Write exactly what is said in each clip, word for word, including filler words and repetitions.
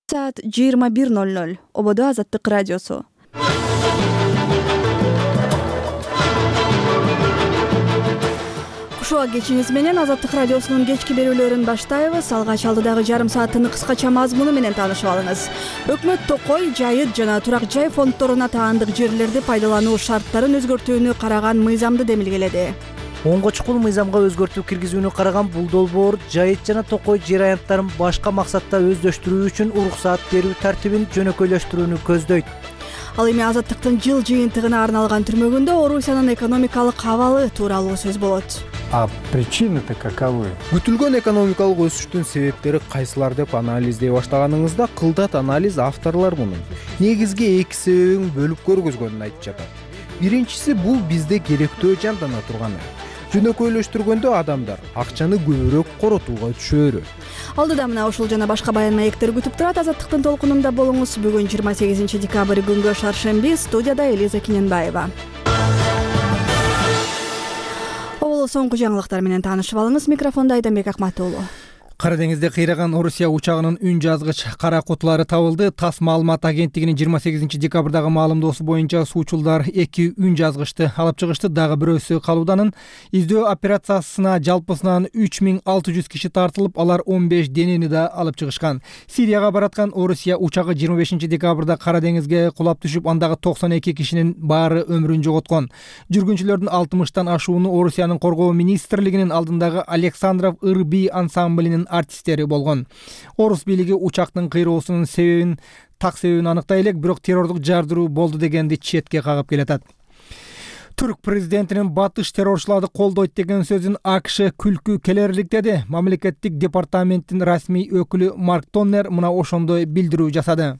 Saat жыйырма бир ноль ноль. Ободо Азаттык радиосу. Кушуа кечиңиз менен Азаттык радиосунун кечки берүүлөрүн баштайбыз. Алгач алдыдагы жарым сааттын кыскача мазмуну менен таанышып алыңыз. Өкмөт токой, жайыт жана турак жай фонддоруна таандык жерлерди пайдалануу шарттарын өзгөртүүнү караган мыйзамды демилгеледи. Оңго чукул мыйзамга өзгөртүү киргизүүнү караган бул долбоор жайыт жана токой жер аянттарын башка максатта өздөштүрүү үчүн уруксаат берүү тартибин жөнөкөйлөштүрүүнү көздөйт. Ал эми Азаттыктын жыл жыйынтыгына арналган түрмөгүндө Орусиянын экономикалык абалы тууралуу сөз болот. А причины-то каковы? Күтүлгөн экономикалык өсүштүн себептери кайсылар деп анализдей баштаганыңызда кылдат анализ авторлор мунун негизги эки себебин бөлүп көргөзгөнүн айтып жатат. Биринчиси бул бизде керектөө жандана турганы. Жөнөкөйлөштүргөндө адамдар акчаны көбүрөөк коротууга түшөөрү. Алдыда мына ушул жана башка баян маектер күтүп турат. Азаттыктын толкунунда болуңуз. Бүгүн жыйырма сегизинчи декабрь күнгө шаршемби. Студияда Элиза Киненбаева. Ол соңку жаңылыктар менен таанышып алыңыз. Микрофонда Айданбек Акматуулу. Кара деңизде кыйраган Орусия учагынын үн жазгыч кара кутулары табылды. ТАСС маалымат агенттигинин жыйырма сегизинчи декабрдагы маалымдоосу боюнча суучулдар эки үн жазгычты алып чыгышты. Дагы бирөөсү калууданын. Издөө операциясына жалпысынан үч миң алты жүз киши тартылып, алар он беш денени да алып чыгышкан. Сирияга бараткан Орусия учагы жыйырма бешинчи декабрда Кара деңизге кулап түшүп, андагы токсон эки кишинин баары өмүрүн жоготкон. Жүргүнчүлөрдүн алтымыштан ашууну Орусиянын коргоо министрлигинин алдындагы Александров Ырби ансамблинин артисттери болгон. Орус бийлиги учактын кыйроосунун себебин, так себебин аныктай элек, бирок террордук жардыруу болду дегенди четке кагып келатат. Түрк президентинин батыш террорчуларды колдойт деген сөзүн АКШ күлкү келерликтеди. Мамлекеттик департаменттин расмий өкүлү Марк Тоннер мына ошондой билдирүү жасады.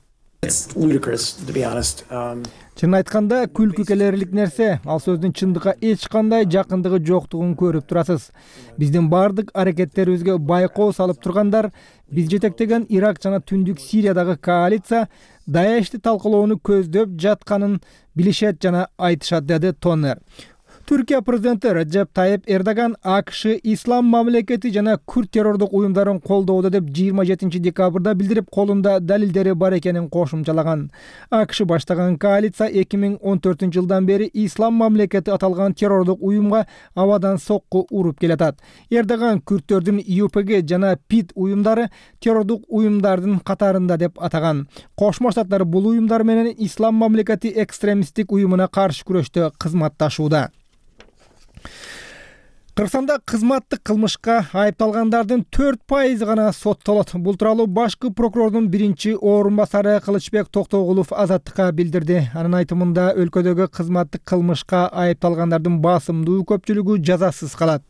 Чын айтканда күлкү келерлик нерсе. Ал сөздүн чындыкка эч кандай жакындыгы жоктугун көрүп турасыз. Биздин бардык аракеттерибизге байкоо салып тургандар, биз жетектеген Ирак жана Түндүк Сириядагы коалиция Даешти талкалоону көздөп жатканын билишет жана айтышат, деди Тоннер. Түркия президенти Реджеп Тайип Эрдоган АКШ ислам мамлекети жана күрд террордук уюмдарын колдоодо деп жыйырма жетинчи декабрда билдирип, колунда далилдери бар экенин кошумчалаган. АКШ баштаган коалиция эки миң он төртүнчү жылдан бери ислам мамлекети аталган террордук уюмга абадан сокку уруп келатат. Эрдоган күрдтөрдүн ЮПГ жана ПИД уюмдары террордук уюмдардын катарында деп атаган. Кошмо Штаттар бул уюмдар менен ислам мамлекети экстремисттик уюмуна каршы күрөштө кызматташууда. Кыргызстанда кызматтык кылмышка айыпталгандардын төрт пайызы гана соттолот. Бул тууралуу башкы прокурордун биринчи орун басары Кылычбек Токтогулов Азаттыкка билдирди. Анын айтымында өлкөдөгү кызматтык кылмышка айыпталгандардын басымдуу көпчүлүгү жазасыз калат.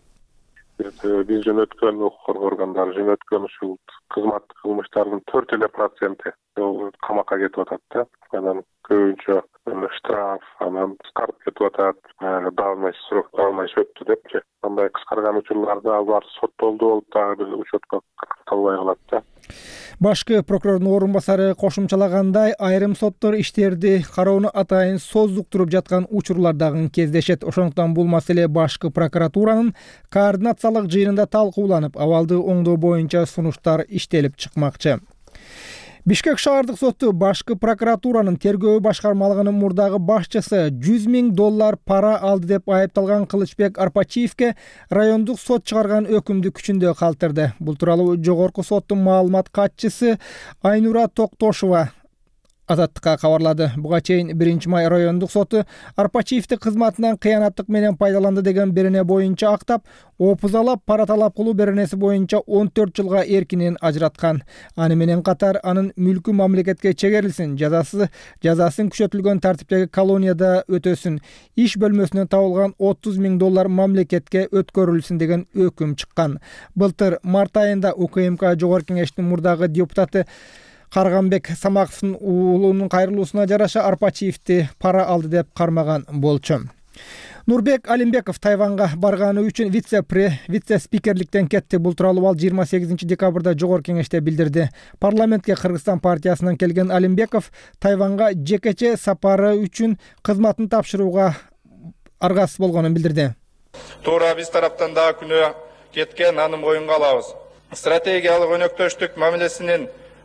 Биз жөнөткөн укук коргоо органдары жөнөткөн ушул кызматтык кылмыштардын төрт эле проценти камакка кетип атат да. Анан көбүнчө штраф, анан кыскарып кетип атат, давный срок, давный өттү депчи. Андай кыскарган учурларда алар соттолду болуп дагы бир учетко калталбай калат да. Башкы прокурордун орун басары кошумчалагандай, айрым соттор иштерди кароону атайын создуктуруп жаткан учурлар дагы кездешет. Ошондуктан бул маселе башкы прокуратуранын координациялык жыйынында талкууланып, абалды оңдоо боюнча сунуштар иштелип чыкмакчы. Бишкек шаардык соту башкы прокуратуранын тергөө башкармалыгынын мурдагы башчысы жүз миң доллар пара алды деп айыпталган Кылычбек Арпачиевке райондук сот чыгарган өкүмдү күчүндө калтырды. Бул тууралуу жогорку соттун маалымат катчысы Айнура Токтошова Азаттыкка кабарлады. Буга чейин биринчи май райондук соту Арпачиевди кызматынан кыянаттык менен пайдаланды деген берене боюнча актап, опузалап пара талап кылуу беренеси боюнча он төрт жылга эркинен ажыраткан. Аны менен катар анын мүлкү мамлекетке чегерилсин, жазасы жазасын күчөтүлгөн тартиптеги колонияда өтөсүн, иш бөлмөсүнөн табылган отуз миң доллар мамлекетке өткөрүлсүн деген өкүм чыккан. Былтыр март айында УКМК жогорку кеңештин мурдагы депутаты Карганбек Самаковдун уулунун кайрылуусуна жараша Арпачиевди пара алды деп кармаган болчу. Нурбек Алимбеков Тайванга барганы үчүн вице-спикерликтен кетти. Бул тууралуу ал жыйырма сегизинчи декабрда жогорку кеңеште билдирди. Парламентке Кыргызстан партиясынан келген Алимбеков Тайванга жекече сапары үчүн кызматын тапшырууга аргасыз болгонун билдирди. Туура биз тараптан да күнөө кеткен, аны моюнга алабыз. Стратегиялык өнөктөштүк мамилесинин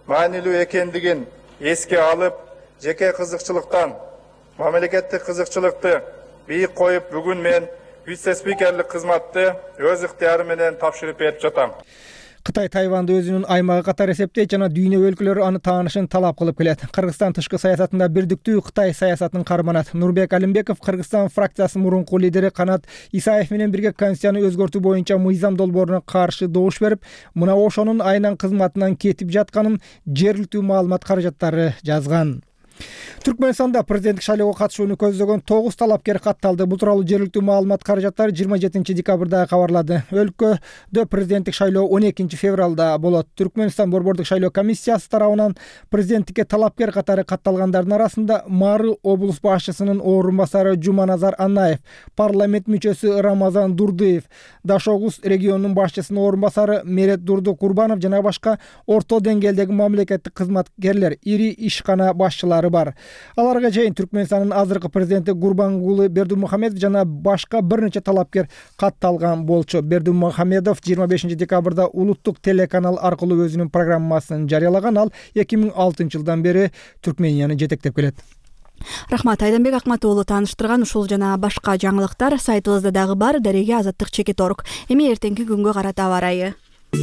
маанилүү экендигин эске алып, жеке кызыкчылыктан мамлекеттик кызыкчылыкты бийик коюп, бүгүн мен вице-спикерлик кызматты өз ыктыяры менен тапшырып берип жатам. Кытай Тайванды өзүнүн аймагы катары эсептейт жана дүйнө өлкөлөрү аны таанышын талап кылып келет. Кыргызстан тышкы саясатында бирдиктүү Кытай саясатын карманат. Нурбек Алимбеков Кыргызстан фракциясынын мурунку лидери Канат Исаев менен бирге Конституцияны өзгөртүү боюнча мыйзам долбооруна каршы добуш берип, мына ошонун айынан кызматынан кетип жатканын жергиликтүү маалымат каражаттары жазган. Түркмөнстанда президенттик шайлоого катышууну көздөгөн тогуз талапкер катталды. Бул тууралуу жергиликтүү маалымат каражаттары жыйырма жетинчи декабрда кабарлады. Өлкөдө президенттик шайлоо он экинчи февралда болот. Түркмөнстан борбордук шайлоо комиссиясы тарабынан президенттикке талапкер катары катталгандардын арасында Мары облус башчысынын орун басары Жуманазар Анаев, парламент мүчөсү Рамазан Дурдыев, Дашогуз регионунун башчысынын орун басары Мерет Дурду Курбанов жана башка орто деңгээлдеги мамлекеттик кызматкерлер, ири ишкана башчылары бар. Аларга чейин Түркмөнстандын азыркы президенти Гурбангулы Бердимухамедов жана башка бир нече талапкер катталган болчу. Бердимухамедов жыйырма бешинчи декабрда улуттук телеканал аркылуу өзүнүн программасын жарыялаган. Ал эки миң алтынчы жылдан бери Түркменияны жетектеп келет. Рахмат, Айданбек Акматуулу тааныштырган ушул жана башка жаңылыктар сайтыбызда дагы бар. Дареге Азаттык чекит орг. Эми эртеңки күнгө карата аба ырайы.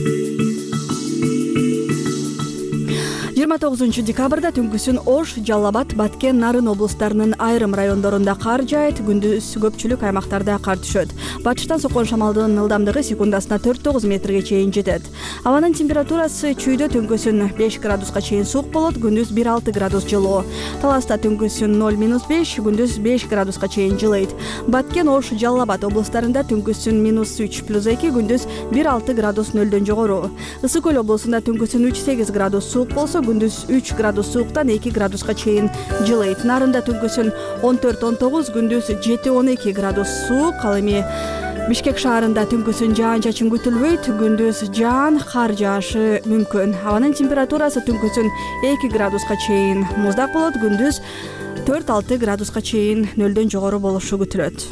жыйырма тогузунчу декабрда түнкүсүн Ош, Жалал Абад, Баткен, Нарын облустарынын айрым райондорунда кар жаайт, күндүз көпчүлүк аймактарда кар түшөт. Батыштан соккон шамалдын ылдамдыгы секундасына төрт тогуз метрге чейин жетет. Абанын температурасы чүйдө түнкүсүн беш градуска чейин суук болот, күндүз бир алты градус жылуу. Таласта түнкүсүн ноль минус беш, күндүз беш градуска чейин жылыйт. Баткен, Ош, Жалал Абад облустарында түнкүсүн минус үч плюс эки, күндүз бир алты градус нөлдөн жогору. Ысык көл облусунда түнкүсүн үч сегиз градус суук болсо, күндүз үч градус сууктан эки градуска чейин жылыйт. Нарында түнкүсүн он төрт он тогуз, күндүз жети он эки градус суук. Ал эми Бишкек шаарында түнкүсүн жаан-чачын күтүлбөйт, күндүз жаан, кар жаашы мүмкүн. Абанын температурасы түнкүсүн эки градуска чейин муздак болот, күндүз төрт алты градуска чейин нөлдөн жогору болушу күтүлөт.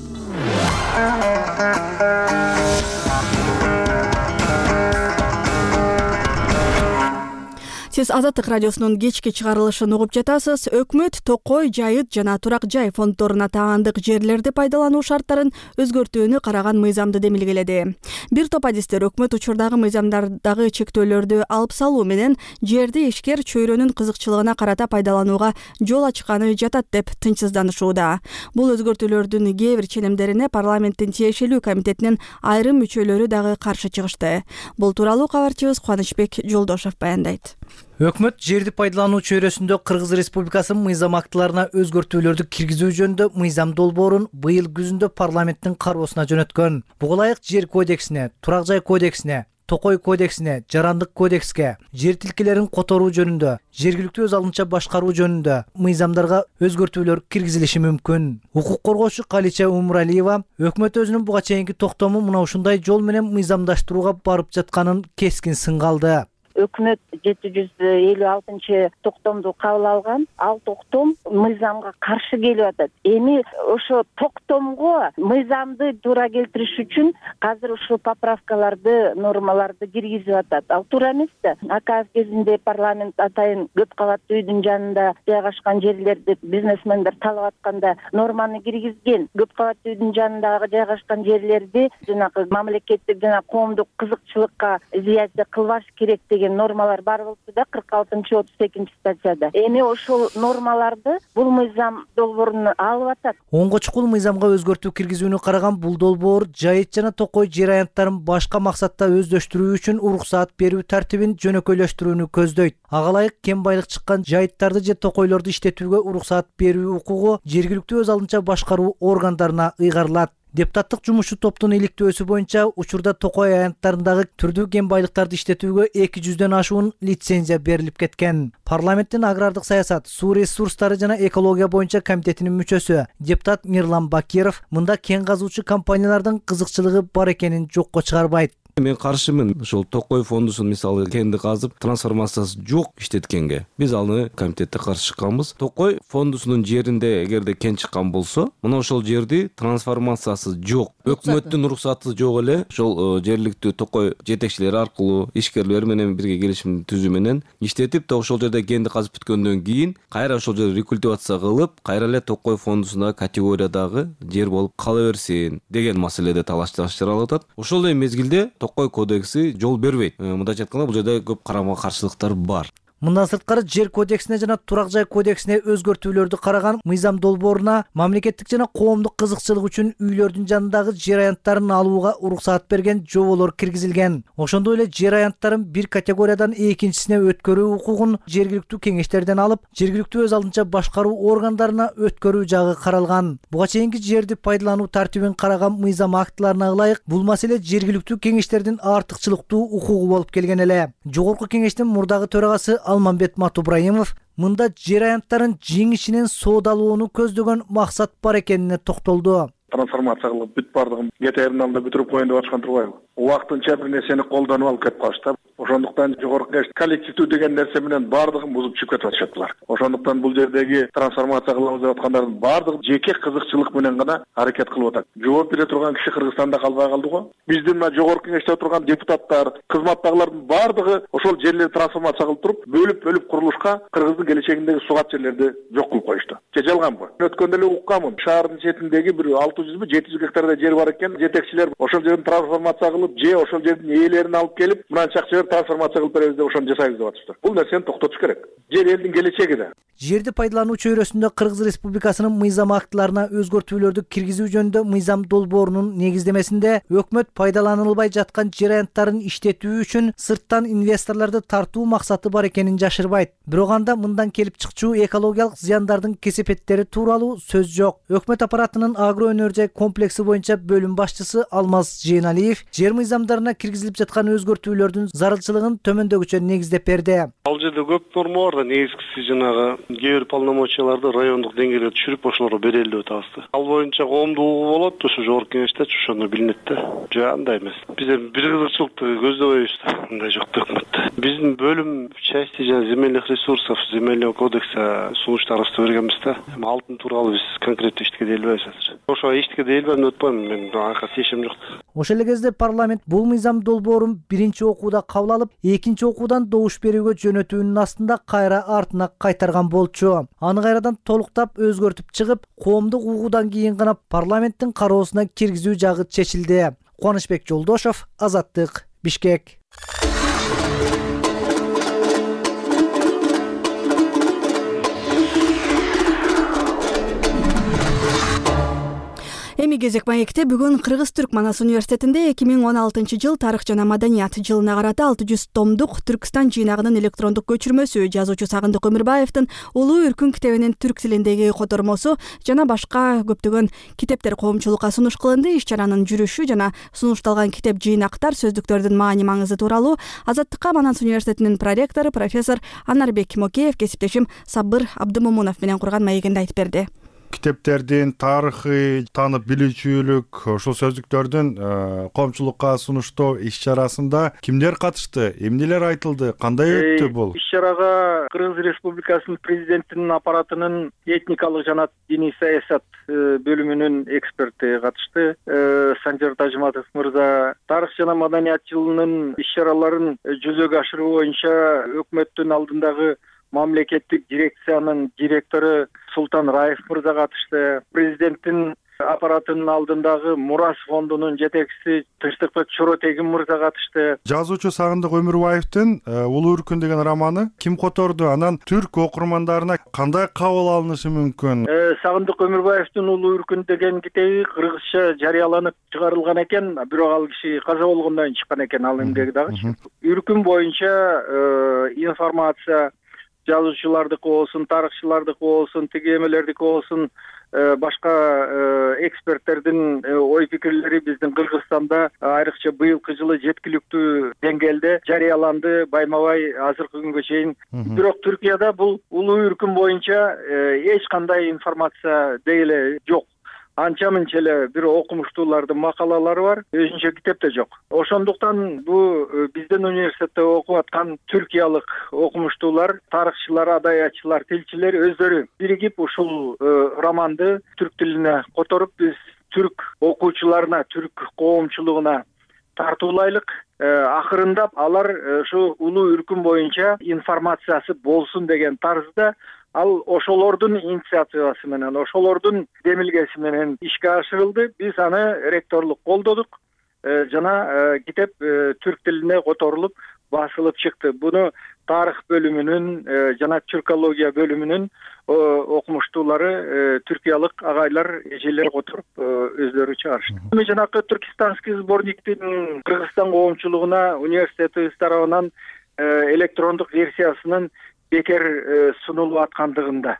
Сиз Азаттык радиосунун кечки чыгарылышын угуп жатасыз. Өкмөт Токой, Жайыт жана Турак жай фонддоруна таандык жерлерди пайдалануу шарттарын өзгөртүүнү караган мыйзамды демилгеледи. Бир топ адистер өкмөт учурдагы мыйзамдардагы чектөөлөрдү алып салуу менен жерди ишкер чөйрөнүн кызыкчылыгына карата пайдаланууга жол ачканы жатат деп тынчсызданышууда. Бул өзгөртүүлөрдүн кээ бир ченемдерине парламенттин тиешелүү комитетинин айрым мүчөлөрү дагы каршы чыгышты. Бул тууралуу кабарчыбыз Кубанычбек Жолдошов баяндайт. Өкмөт жерди пайдалануу чөйрөсүндө Кыргыз Республикасынын мыйзам актыларына өзгөртүүлөрдү киргизүү жөнүндө мыйзам долбоорун быйыл күзүндө парламенттин кароосуна жөнөткөн. Буга ылайык жер кодексине, турак жай кодексине, Токой кодексине, жарандык кодекске, жер тилкелерин которуу жөнүндө, жергиликтүү өз алынча башкаруу жөнүндө мыйзамдарга өзгөртүүлөр киргизилиши мүмкүн. Укук коргоочу Калича Умуралиева өкмөт өзүнүн буга чейинки токтому мына ушундай жол менен мыйзамдаштырууга барып жатканын кескин сынгалды. Өкмөт жети жүз элүү алтынчы токтомду кабыл алган. Ал токтом мыйзамга каршы келип атат. Эми ошо токтомго мыйзамды туура келтириш үчүн азыр ушул поправкаларды, нормаларды киргизип атат. Ал туура эмес да. Аказ кезинде парламент атайын көп кабаттуу үйдүн жанында жайгашкан жерлерди бизнесмендер талап атканда норманы киргизген. Көп кабаттуу үйдүн жанындагы жайгашкан жерлерди жанагы мамлекеттик жана коомдук кызыкчылыкка изоляция кылбаш керек деген нормалар бар болчу да кырк алтынчы отуз экинчи статьяда. Эми ошол нормаларды бул мыйзам долбооруна алып атат. Онго чукул мыйзамга өзгөртүү киргизүүнү караган бул долбоор Жайыт жана Токой жер аянттарын башка максатта өздөштүрүү үчүн уруксаат берүү тартибин жөнөкөйлөштүрүүнү көздөйт. Ага ылайык кем байлык чыккан жайыттарды же токойлорду иштетүүгө уруксаат берүү укугу жергиликтүү өз алынча башкаруу органдарына ыйгарылат. Депутаттык жумушчу топтун иликтөөсү боюнча учурда Токой аянттарындагы түрдүү кен байлыктарды иштетүүгө эки жүздөн ашуун лицензия берилип кеткен. Парламенттин агрардык саясат, суу ресурстары жана экология боюнча комитетинин мүчөсү депутат Мирлан Бакиров мында кен казуучу компаниялардын кызыкчылыгы бар экенин жокко чыгарбайт. Мен каршымын ошол Токой фондусун мисалы кенди казып трансформациясы жок иштеткенге. Биз аны комитетте каршы чыкканбыз. Токой фондусунун жеринде эгерде кен чыккан болсо, мына ошол жерди трансформациясы жок, өкмөттүн уруксаты жок эле ошол жергиликтүү Токой жетекчилери аркылуу ишкерлер менен бирге келишим түзүү менен иштетип, ошол жерде кенди казып бүткөндөн кийин кайра ошол жерди рекультивация кылып, кайра эле Токой фондусуна категориядагы жер болуп кала берсин деген маселеде талаш-тараш жаралып атат. Ошол эле мезгилде Токой кодекси жол бербейт. Мындайча айтканда, бул жерде көп карама каршылыктар бар. Мындан сырткары жер кодексине жана турак жай кодексине өзгөртүүлөрдү караган мыйзам долбооруна мамлекеттик жана коомдук кызыкчылык үчүн үйлөрдүн жанындагы жер аянттарын алууга уруксаат берген жоболор киргизилген. Ошондой эле жер аянттарын бир категориядан экинчисине өткөрүү укугун жергиликтүү кеңештерден алып, жергиликтүү өз алдынча башкаруу органдарына өткөрүү жагы каралган. Буга чейинки жерди пайдалануу тартибин караган мыйзам актыларына ылайык, бул маселе жергиликтүү кеңештердин артыкчылыктуу укугу болуп келген эле. Жогорку кеңештин мурдагы төрагасы Алмамбет Матубраимов мында жер аянттарын жеңишинен соодалууну көздөгөн максат бар экенине токтолду. Трансформация кылып бүт бардыгын кетерин алдында бүтүрүп коеюн деп аткан турбайбы? Убактынча бир нерсени колдонуп алып кетип калышты. Ошондуктан жогорку кеңеш коллективдүү деген нерсе менен бардыгын бузуп чыгып кетип атышат булар. Ошондуктан бул жердеги трансформация кылабыз деп аткандардын бардыгы жеке кызыкчылык менен гана аракет кылып атат. Жооп бере турган киши Кыргызстанда калбай калды го. Биздин мына жогорку кеңеште отурган депутаттар, кызматтагылардын бардыгы ошол жерлерди трансформация кылып туруп, бөлүп-бөлүп курулушка Кыргыздын келечегиндеги сугат жерлерди жок кылып коюшту. Же жалганбы? Өткөндө эле укканмын. Шаардын четиндеги бир алты жүз жети жүз гектарда жер бар экен. Жетекчилер ошол жердин трансформация кылып, же ошол жердин ээлерин алып келип, мынанча акча берип трансформация кылып беребиз деп ошону жасайбыз деп атышты. Бул нерсени токтотуш керек. Жер элдин келечеги да. Жерди пайдалануу чөйрөсүндө Кыргыз Республикасынын мыйзам актыларына өзгөртүүлөрдү киргизүү жөнүндө мыйзам долбоорунун негиздемесинде өкмөт пайдаланылбай жаткан жер аянттарын иштетүү үчүн сырттан инвесторлорду тартуу максаты бар экенин жашырбайт. Бирок анда мындан келип чыкчу экологиялык зыяндардын кесепеттери тууралуу сөз жок. Өкмөт аппаратынын агро өнөр жай комплекси боюнча бөлүм башчысы Алмаз Жейналиев жер мыйзамдарына киргизилип жаткан өзгөртүүлөрдүн зарылчылыгын төмөндөгүчө негиздеп берди. Ал жерде көп норма бар да, негизгиси жанагы кээ бир полномочияларды райондук деңгээлге түшүрүп ошолорго берели деп атабыз. Ал боюнча коомдук угуу болот, ошо жогорку кеңеште ошондо билинет да. Жок, андай эмес. Биз эми бир кызыкчылыкты көздөбөйбүз да. Мындай жок да өкмөттө. Биздин бөлүм части жана земельных ресурсов, земельного кодекса сунуштарыбызды бергенбиз да. Эми алтын тууралуу биз конкреттүү эчтеке дей албайбыз азыр. Ошо эчтеке дей албайм, өтпөйм, мен анка чечим жок. Ошол эле кезде парламент бул мыйзам долбоорун биринчи окууда кабыл алып, экинчи окуудан добуш берүүгө жөнөтүүнүн астында кайра артына кайтарган болчу. Аны кайрадан толуктап өзгөртүп чыгып, коомдук угуудан кийин гана парламенттин кароосуна киргизүү жагы чечилди. Кубанычбек Жолдошов, Азаттык, Бишкек. Эми кезек маекте бүгүн Кыргыз-Түрк Манас университетинде эки миң он алтынчы жыл тарых жана маданият жылына карата алты жүз томдук Түркстан жыйнагынын электрондук көчүрмөсү, жазуучу Сагындык Өмүрбаевдин Улуу Үркүн китебинин түрк тилиндеги котормосу жана башка көптөгөн китептер коомчулукка сунуш кылынды. Иш-чаранын жүрүшү жана сунушталган китеп жыйнактар, сөздүктөрдүн маани маңызы тууралуу Азаттыкка Манас университетинин проректору профессор Анарбек Мокеев кесиптешим Сабыр Абдымомунов менен курган маегинде айтып берди. Китептердин тарыхы, таанып билүүчүлүк, ошол сөздүктөрдүн коомчулукка сунуштоо иш-чарасында кимдер катышты, эмнелер айтылды, кандай өттү бул? Иш-чарага Кыргыз Республикасынын президентинин аппаратынын этникалык жана диний саясат бөлүмүнүн эксперти катышты. Санжар Тажматов мырза тарых жана маданият жылынын иш-чараларын жүзөгө ашыруу боюнча өкмөттүн алдындагы мамлекеттик дирекциянын директору Султан Раев мырза катышты. Президенттин аппаратынын алдындагы Мурас фондунун жетекчиси Тынчтыкбек Чоротегин мырза катышты. Жазуучу Сагындык Өмүрбаевдин Улуу Үркүн деген романы ким которду? Анан түрк окурмандарына кандай кабыл алынышы мүмкүн? Сагындык Өмүрбаевдин Улуу Үркүн деген китеби кыргызча жарыяланып чыгарылган экен, бирок ал киши каза болгондон кийин чыккан экен, ал эмгеги дагы. Үркүн боюнча информация жазуучулардыкы болсун, тарыхчылардыкы болсун, тиги эмелердики болсун, башка эксперттердин ой пикирлери биздин Кыргызстанда айрыкча быйылкы жылы жеткиликтүү деңгээлде жарыяланды, байма-бай азыркы күнгө чейин. Бирок Түркияда бул Улуу Үркүн боюнча эч кандай информация деги эле жок. анча мынча эле бир окумуштуулардын макалалары бар, өзүнчө китеп да жок. Ошондуктан бул биздин университетте окуп аткан түркиялык окумуштуулар, тарыхчылар, адаятчылар, тилчилер өздөрү биригип ушул романды түрк тилине которуп, биз түрк окуучуларына, түрк коомчулугуна тартуулайлык. Акырындап алар ушу улуу үркүм боюнча информациясы болсун деген тарзда ал ошолордун инициативасы менен, ошолордун демилгеси менен ишке ашырылды. Биз аны ректорлук колдодук. Жана китеп түрк тилине которулуп басылып чыкты. Буну тарых бөлүмүнүн жана түркология бөлүмүнүн окумуштуулары, түркиялык агайлар, эжелер которуп өздөрү чыгарышты. Жанакы түркистанский сборниктин Кыргызстан коомчулугуна университетибиз тарабынан электрондук версиясынын бекер сунулуп аткандыгында.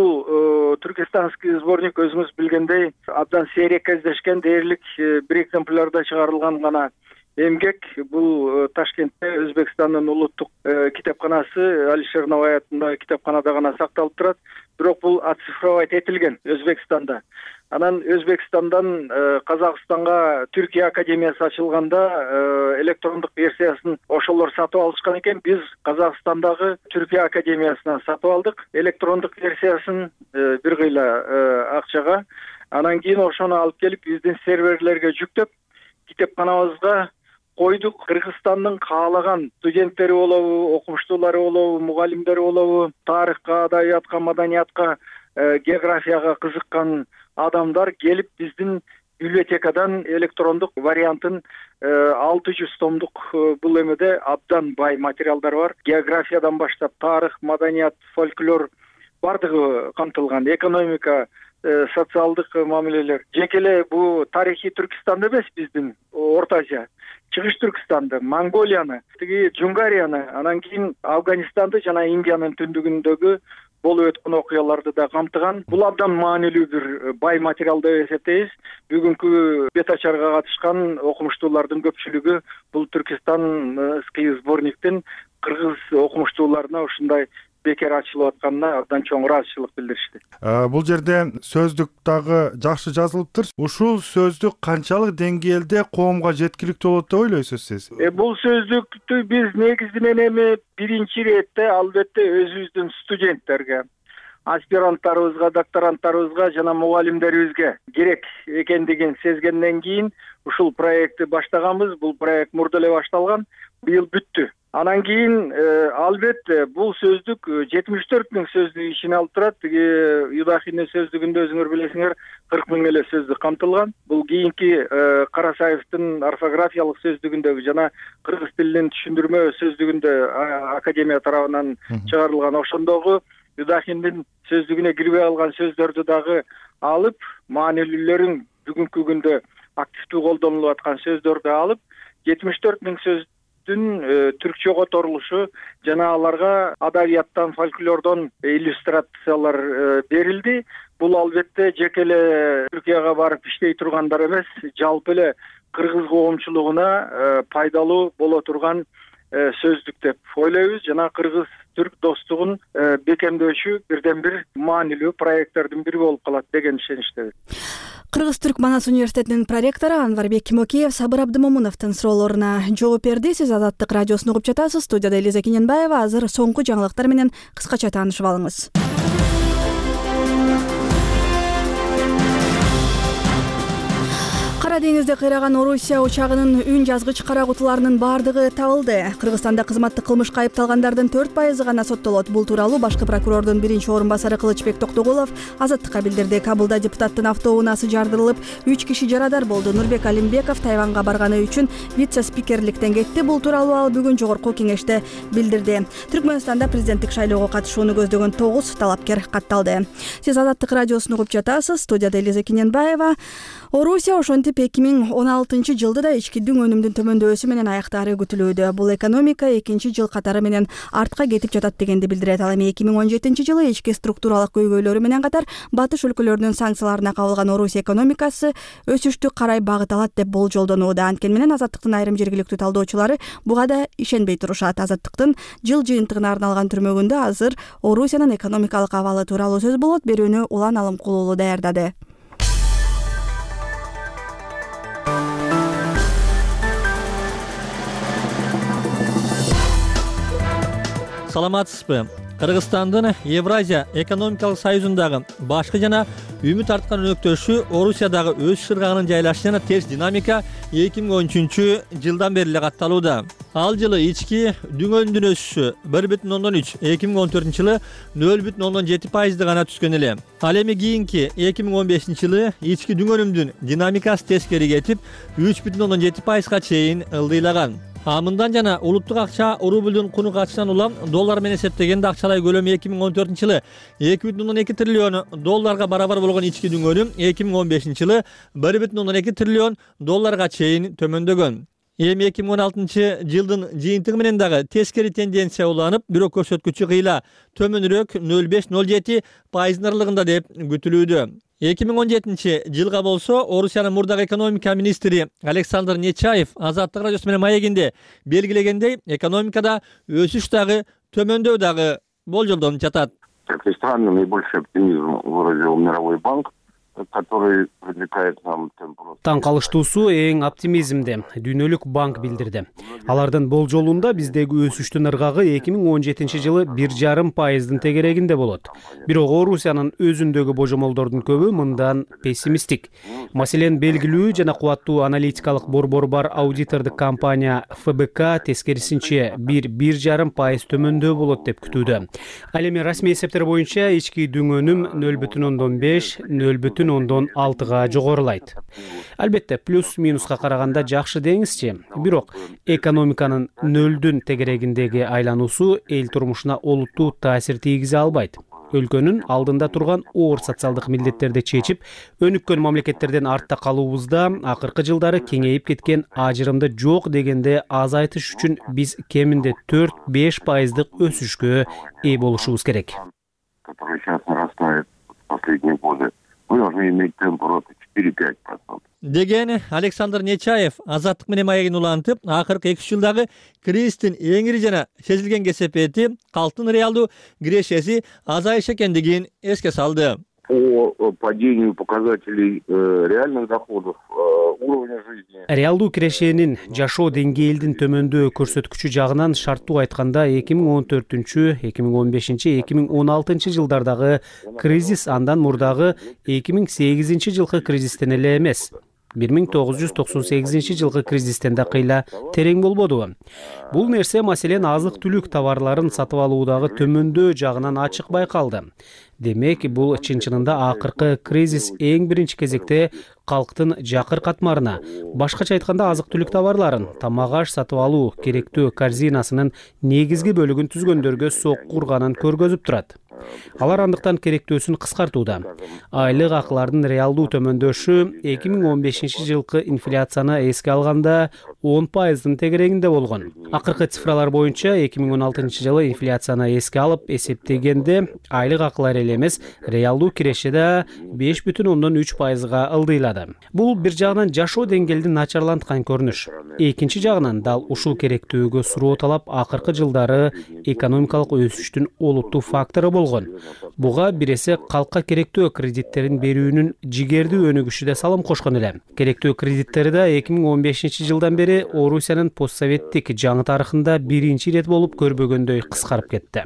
Бул түркистанский сборник өзүңүз билгендей абдан сейрек кездешкен, дээрлик бир экземплярда чыгарылган гана эмгек. Бул Ташкентте Өзбекстандын улуттук китепканасы Алишер Навай атындагы китепканада гана сакталып турат. Бирок бул оцифровать этилген Өзбекстанда. Анан Өзбекстандан Казакстанга Түркия академиясы ачылганда электрондук версиясын ошолор сатып алышкан экен. Биз Казакстандагы Түркия академиясынан сатып алдык электрондук версиясын бир кыйла акчага. Анан кийин ошону алып келип биздин серверлерге жүктөп, китепканабызга койдук. Кыргызстандын каалаган студенттери болобу, окумуштуулары болобу, мугалимдери болобу, тарыхка, адаbiятка, маданиятка, географияга кызыккан адамдар келип биздин библиотекадан электрондук вариантын алты жүз томдук бул эмеде абдан бай материалдар бар. Географиядан баштап тарых, маданият, фольклор бардыгы камтылган. Экономика, социалдык мамилелер. Жеке эле бул тарихи Түркистанды эмес, биздин Орто Азия, Чыгыш Түркистанды, Монголияны, тиги Джунгарияны, анан кийин Афганистанды жана Индиянын түндүгүндөгү болуп өткөн окуяларды да камтыган. Бул абдан маанилүү бир бай материал деп эсептейбиз. Бүгүнкү бет ачарга катышкан окумуштуулардын көпчүлүгү бул түркистанский сборниктин кыргыз окумуштууларына ушундай бекер ачылып атканына абдан чоң ыраазычылык билдиришти. Бул жерде сөздүк дагы жакшы жазылыптыр. Ушул сөздүк канчалык деңгээлде коомго жеткиликтүү болот деп ойлойсуз сиз? Бул сөздүктү биз негизинен эми биринчи иретте албетте өзүбүздүн студенттерге, аспиранттарыбызга, докторанттарыбызга жана мугалимдерибизге керек экендигин сезгенден кийин ушул проектти баштаганбыз. Бул проект мурда эле башталган, быйыл бүттү. Анан кийин албетте бул сөздүк жетимиш төрт миң сөздүк ичине алып турат. Тиги Юдахинин сөздүгүндө өзүңөр билесиңер кырк миң эле сөздүк камтылган. Бул кийинки Карасаевдин орфографиялык сөздүгүндөгү жана кыргыз тилинин түшүндүрмө сөздүгүндө академия тарабынан чыгарылган ошондогу Юдахиндин сөздүгүнө кирбей калган сөздөрдү дагы алып, маанилүүлөрүн бүгүнкү күндө активдүү колдонулуп аткан сөздөрдү алып, жетимиш төрт миң сөз түркчө которулушу жана аларга адабияттан, фольклордон иллюстрациялар берилди. Бул албетте жеке эле Түркияга барып иштей тургандар эмес, жалпы эле кыргыз коомчулугуна пайдалуу боло турган сөздүк деп ойлойбуз. Жана кыргыз түрк достугун бекемдөөчү бирден бир маанилүү проекттердин бири болуп калат деген ишеничтебиз. Кыргыз-Түрк Манас университетинин проректору Анварбек Кимокеев Сабыр Абдымомуновдун суроолоруна жооп берди. Сиз Азаттык радиосун угуп жатасыз. Студияда Элиза Кененбаева. Азыр соңку жаңылыктар менен кыскача таанышып алыңыз. Кара деңизде кыйраган Орусия учагынын үн жазгыч кара кутуларынын бардыгы табылды. Кыргызстанда кызматтык кылмышка айыпталгандардын төрт пайызы гана соттолот. Бул тууралуу башкы прокурордун биринчи орун басары Кылычбек Токтогулов Азаттыкка билдирди. Кабылда депутаттын автоунаасы жардырылып, үч киши жарадар болду. Нурбек Алимбеков Тайванга барганы үчүн вице-спикерликтен кетти. Бул тууралуу ал бүгүн жогорку кеңеште билдирди. Түркмөнстанда президенттик шайлоого катышууну көздөгөн тогуз талапкер катталды. Сиз Азаттык радиосун угуп жатасыз. Студияда Элиза Кененбаева. Орусия ошентип эки миң он алтынчы жылды да ички дүң өнүмдүн төмөндөшү менен аяктаары күтүлүүдө. Бул экономика экинчи жыл катары менен артка кетип жатат дегенди билдирет. Ал эми эки миң он жетинчи жылы ички структуралык көйгөйлөрү менен катар батыш өлкөлөрүнүн санкцияларына кабылган Орусия экономикасы өсүштү карай багыт алат деп болжолдонууда. Анткени менен Азаттыктын айрым жергиликтүү талдоочулары буга да ишенбей турушат. Азаттыктын жыл жыйынтыгына арналган түрмөгүндө азыр Орусиянын экономикалык абалы тууралуу сөз болот. Берүүнү Улан Алымкулуулу даярдады. саламатсызбы? Кыргызстандын Евразия экономикалык союзундагы башкы жана үмүт арткан өнөктөшү Орусиядагы өсүш ыргагынын жайлашышына терс динамика эки миң он үчүнчү жылдан бери эле катталууда. Ал жылы ички дүңөнүндүн өсүшү бир бүтүн ондон үч, эки миң он төртүнчү жылы нөл бүтүн ондон жети пайызды гана түзгөн эле. Ал эми кийинки эки миң он бешинчи жылы ички дүңөнүмдүн динамикасы тескери кетип, үч бүтүн ондон жети пайызга чейин ылдыйлаган. А мындан жана улуттук акча рублдун куну качынан улам доллар менен эсептегенде акчалай көлөмү эки миң он төртүнчү жылы эки бүтүн ондон эки триллион долларга барабар болгон ички дүңөнүм эки миң он бешинчи жылы бир бүтүн ондон эки триллион долларга чейин төмөндөгөн. Эми эки миң он алтынчы жылдын жыйынтыгы менен дагы тескери тенденция уланып, бирок көрсөткүчү кыйла төмөнүрөөк нөл беш нөл жети пайыздын аралыгында деп күтүлүүдө. эки миң он жетинчи жылга болсо Орусиянын мурдагы экономика министри Александр Нечаев Азаттык радиосу менен маегинде белгилегендей, экономикада өсүш дагы төмөндөв дагы болжолдонуп жатат. Как ни странно, наибольший оптимизм выразил Мировой банк, который привлекает нам темп роста. Таң калыштуусу эң оптимизмди Дүйнөлүк банк билдирди. Алардын болжолунда биздеги өсүштүн ыргагы эки миң он жетинчи жылы бир жарым пайыздын тегерегинде болот. Бирок Орусиянын өзүндөгү божомолдордун көбү мындан пессимисттик. Маселен, белгилүү жана кубаттуу аналитикалык борбор бар аудитордук компания эф бэ ка тескерисинче бир бир жарым пайыз төмөндөө болот деп күтүүдө. Ал эми расмий эсептер боюнча ички дүңөнүм нөл бүтүн ондон беш, нөл бүтүн ондон алтыга жогорулайт. Албетте, плюс минуска караганда жакшы деңизчи. Бирок экономиканын нөлдүн тегерегиндеги айлануусу эл турмушуна олуттуу таасир тийгизе албайт. Өлкөнүн алдында турган оор социалдык милдеттерди чечип, өнүккөн мамлекеттерден артта калуубузда акыркы жылдары кеңейип кеткен ажырымды жок дегенде азайтыш үчүн биз кеминде төрт беш пайыздык өсүшкө ээ болушубуз керек. Который сейчас нарастает в последние годы. Мы должны иметь темп роста четыре-пять процентов. Деген Александр Нечаев Азаттык менен маегин улантып, акыркы эки үч жылдагы кризистин эң ири жана сезилген кесепети калктын реалдуу кирешеси азайыш экендигин эске салды. По падению показателей реальных доходов, уровня жизни. Реалдуу кирешенин жашоо деңгээлдин төмөндөө көрсөткүчү жагынан шарттуу айтканда эки миң он төртүнчү, эки миң он бешинчи, эки миң он алтынчы жылдардагы кризис андан мурдагы эки миң сегизинчи жылкы кризистен эле эмес. бир миң тогуз жүз токсон сегизинчи жылкы кризистен да кыйла терең болбодубу? Бул нерсе маселен азык-түлүк товарларын сатып алуудагы төмөндөө жагынан ачык байкалды. Демек, бул чын-чынында акыркы кризис эң биринчи кезекте калктын жакыр катмарына, башкача айтканда азык-түлүк товарларын, тамак-аш сатып алуу керектүү корзинасынын негизги бөлүгүн түзгөндөргө сокку урганын көргөзүп турат. Алар андыктан керектөөсүн кыскартууда. Айлык акылардын реалдуу төмөндөшү эки миң он бешинчи жылкы инфляцияны эске алганда он пайыздын тегерегинде болгон. Акыркы цифралар боюнча эки миң он алтынчы жылы инфляцияны эске алып эсептегенде айлык акылар эле эмес, реалдуу киреше да беш бүтүн ондон үч пайызга ылдыйлады. Бул бир жагынан жашоо деңгээлин начарланткан көрүнүш. Экинчи жагынан дал ушул керектүүгө суроо талап акыркы жылдары экономикалык өсүштүн олуттуу фактору болгон. Буга бир эсе калкка керектүү кредиттерин берүүнүн жигердүү өнүгүшү да салым кошкон эле. Керектүү кредиттерди да эки миң он бешинчи жылдан бери Орусиянын постсоветтик жаңы тарыхында биринчи ирет болуп көрбөгөндөй кыскарып кетти.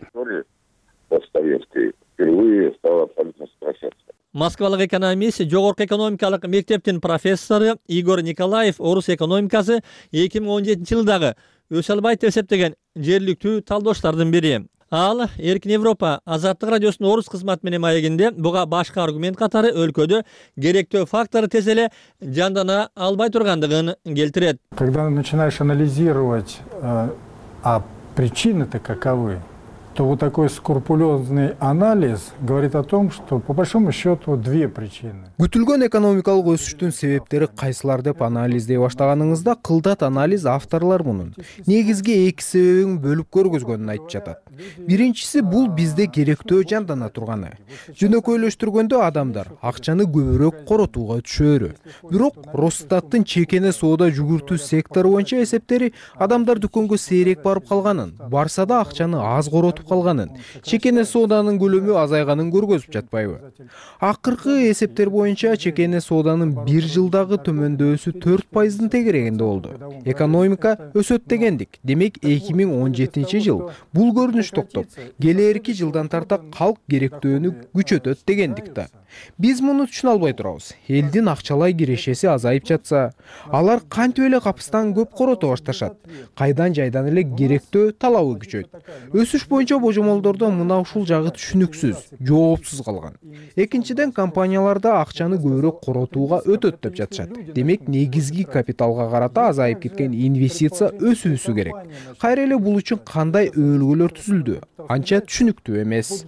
Москвалык экономист, жогорку экономикалык мектептин профессору Игорь Николаев Орус экономикасы эки миң он жетинчи жылдагы өсө албайт деп эсептеген жергиликтүү талдоочлордун бири. Ал Эркин Европа Азаттык радиосунун орус кызматы менен маегинде буга башка аргумент катары өлкөдө керектүү фактор тез эле жандана албай тургандыгын келтирет. Когда начинаешь анализировать, а причины-то каковы, то вот такой скрупулезный анализ говорит о том, что по большому счету две причины. Күтүлгөн экономикалык өсүштүн себептери кайсылар деп анализдей баштаганыңызда кылдат анализ авторлор мунун негизги эки себебин бөлүп көргөзгөнүн айтып жатат. Биринчиси бул бизде керектөө жандана турганы. Жөнөкөйлөштүргөндө адамдар акчаны көбүрөөк коротууга түшөөрү. Бирок Росстаттын чекене соода жүгүртүү сектору боюнча эсептери адамдар дүкөнгө сейрек барып калганын, барса да акчаны аз коротуп өтүп калганын, чекене сооданын көлөмү азайганын көргөзүп жатпайбы? Акыркы эсептер боюнча чекене сооданын бир жылдагы төмөндөсү төрт пайыздын тегерегинде болду. Экономика өсөт дегендик. Демек эки миң он жетинчи жыл бул көрүнүш токтоп, келээрки жылдан тарта калк керектөөнү күчөтөт дегендик да. Биз муну түшүнө албай турабыз. Элдин акчалай кирешеси азайып жатса, алар кантип эле капыстан көп корото башташат? Кайдан жайдан эле керектөө талабы күчөйт. Өсүш боюнча божомолдордо мына ушул жагы түшүнүксүз, жоопсуз калган. Экинчиден, компанияларда акчаны көбүрөөк коротууга өтөт деп жатышат. Демек негизги капиталга карата азайып кеткен инвестиция өсүүсү керек. Кайра эле бул үчүн кандай өбөлгөлөр түзүлдү? Анча түшүнүктүү эмес.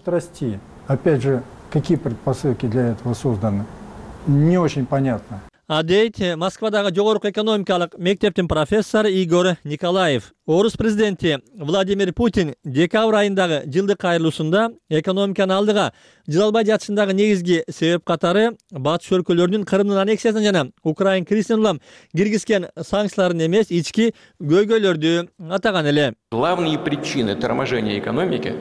Опять же, какие предпосылки для этого созданы? Не очень понятно. А дейт Москвадагы жогорку экономикалык мектептин профессору Игорь Николаев. Орус президенти Владимир Путин декабрь айындагы жылдык кайрылуусунда экономиканы алдыга жыл албай жатышындагы негизги себеп катары батыш өлкөлөрүнүн Крымдын аннексиясынан жана Украин кризисинен улам киргизген санкцияларын эмес, ички көйгөйлөрдү атаган эле. Главные причины торможения экономики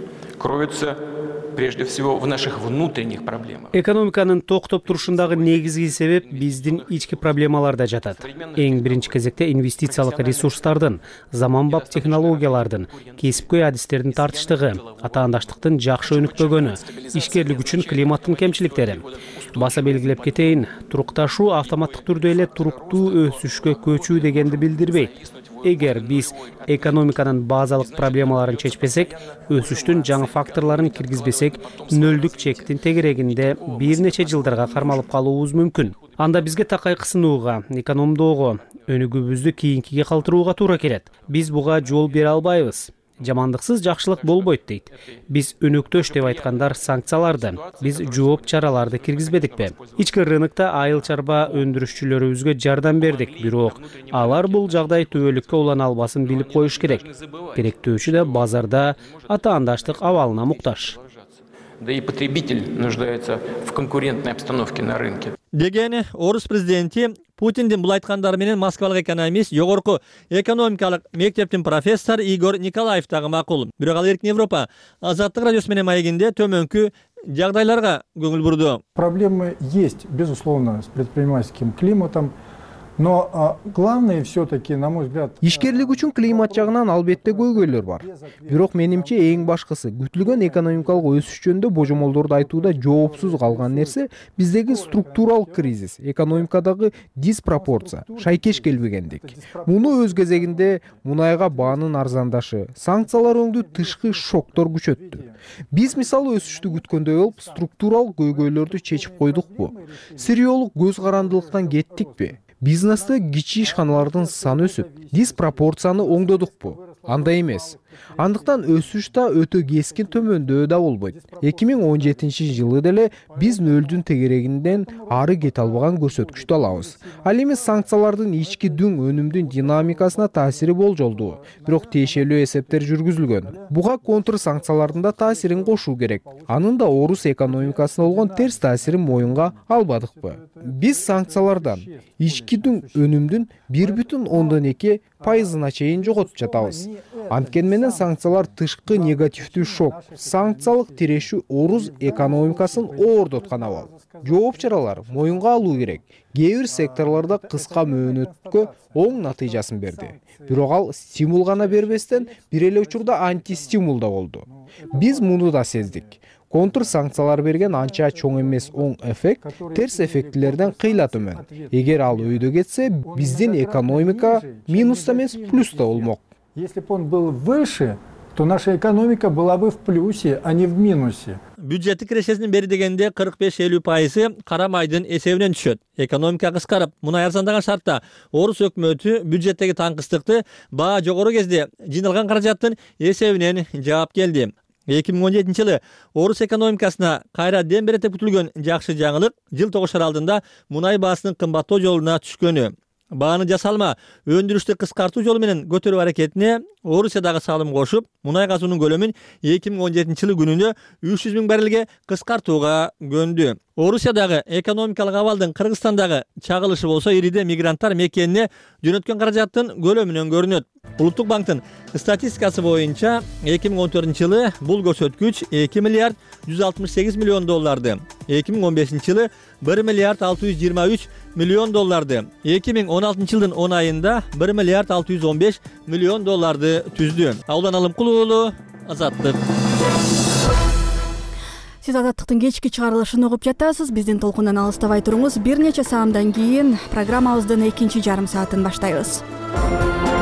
кроются прежде всего в наших внутренних проблемах. Экономиканын токтоп турушундагы негизги себеп биздин ички проблемаларда жатат. Эң биринчи кезекте инвестициялык ресурстардын, заманбап технологиялардын, кесипкөй адистердин тартыштыгы, атаандаштыктын жакшы өнүкпөгөнү, ишкерлик үчүн климаттын кемчиликтери. Баса белгилеп кетейин, турукташуу автоматтык түрдө эле туруктуу өсүшкө көчүү дегенди билдирбейт. Эгер биз экономиканын базалык проблемаларын чечпесек, өсүштүн жаңы факторлорун киргизбесек, нөлдүк чектин тегерегинде бир нече жылдарга кармалып калуубуз мүмкүн. Анда бизге такай кысынууга, экономдоого, өнүгүүбүздү кийинкиге калтырууга туура келет. Биз буга жол бере албайбыз. Жамандыксыз жакшылык болбойт дейт. Биз өнөктөш деп айткандар санкцияларды, биз жооп чараларды киргизбедикпи? Ички рынокто айыл чарба өндүрүшчүлөрүбүзгө жардам бердик, бирок алар бул жагдай түбөлүккө улана албасын билип коюш керек. Керектөөчү да базарда атаандаштык абалына муктаж. Да и потребитель нуждается в конкурентной обстановке на рынке. Деген орус президенти Путиндин бул айткандары менен москвалык экономист, жогорку экономикалык мектептин профессору Игорь Николаев дагы макул. Бирок ал Эркин Европа Азаттык радиосу менен маегинде төмөнкү жагдайларга көңүл бурду. Проблемы есть, безусловно, с предпринимательским климатом. Но а, главное все-таки, на мой взгляд... Ишкерлик үчүн климат жагынан албетте көйгөйлөр бар. Бирок менимче эң башкысы күтүлгөн экономикалык өсүш жөнүндө божомолдорду айтууда жоопсуз калган нерсе биздеги структурал кризис, экономикадагы диспропорция, шайкеш келбегендик. Муну өз кезегинде мунайга баанын арзандашы, санкциялар өңдүү тышкы шоктор күчөттү. Биз мисалы өсүштү күткөндөй болуп структурал көйгөйлөрдү чечип койдукпу? Сериолук көз карандылыктан кеттикпи? Бизнесте кичи ишканалардын саны өсүп, диспропорцияны оңдодукпу? Андай эмес. Андыктан өсүш да өтө кескин төмөндөө да болбойт. эки миң он жетинчи жылы деле биз нөлдүн тегерегинден ары кете албаган көрсөткүчтү алабыз. Ал эми санкциялардын ички дүң өнүмдүн динамикасына таасири болжолдуу, бирок тиешелүү эсептер жүргүзүлгөн. Буга контр санкциялардын да таасирин кошуу керек. Анын да орус экономикасына болгон терс таасирин моюнга албадыкпы? Биз санкциялардан ички дүң өнүмдүн бир бүтүн ондон эки пайызына чейин жоготуп жатабыз. Анткени менен санкциялар тышкы негативдүү шок, санкциялык тирешүү орус экономикасын оордоткан абал. Жооп чаралар моюнга алуу керек. Кээ бир секторлордо кыска мөөнөткө оң натыйжасын берди. Бирок ал стимул гана бербестен бир эле учурда антистимул да болду. Биз муну да сездик. Контр санкциялар берген анча чоң эмес оң эффект терс эффектилерден кыйла төмөн. Эгер ал өйдө кетсе, биздин экономика минуста эмес плюста болмок. Если бы он был выше, то наша экономика была бы в плюсе, а не в минусе. Бюджеттик кирешесинин бери дегенде кырк беш элүү пайызы кара майдын эсебинен түшөт. Экономика кыскарып, мунай арзандаган шартта орус өкмөтү бюджеттеги таңкыстыкты баа жогору кезде жыйналган каражаттын эсебинен жаап келди. эки миң он жетинчи жылы орус экономикасына кайра дем берет деп күтүлгөн жакшы жаңылык жыл тогушар алдында мунай баасынын кымбаттоо жолуна түшкөнү. Бааны жасалма өндүрүштү кыскартуу жолу менен көтөрүү аракетине Орусиядагы салым кошуп, мунай казуунун көлөмүн эки миң он жетинчи жылы күнүнө үч жүз миң баррелге кыскартууга көнүдү. Орусиядагы экономикалык абалдын Кыргызстандагы чагылышы болсо ириде мигранттар мекенине жөнөткөн каражаттын көлөмүнөн көрүнөт. Улуттук банктын статистикасы боюнча эки миң он төртүнчү жылы бул көрсөткүч эки миллиард жүз алтымыш сегиз миллион долларды, эки миң он бешинчи жылы бир миллиард алты жүз жыйырма үч миллион долларды, эки миң он алтынчы жылдын он айында бир миллиард алты жүз он беш миллион долларды түздү. Аудан Алымкул уулу, Азаттык. Сиз Азаттыктын кечки чыгарылышын угуп жатасыз. Биздин толкундан алыстабай туруңуз. Бир нече саамдан кийин программабыздын экинчи жарым саатын баштайбыз.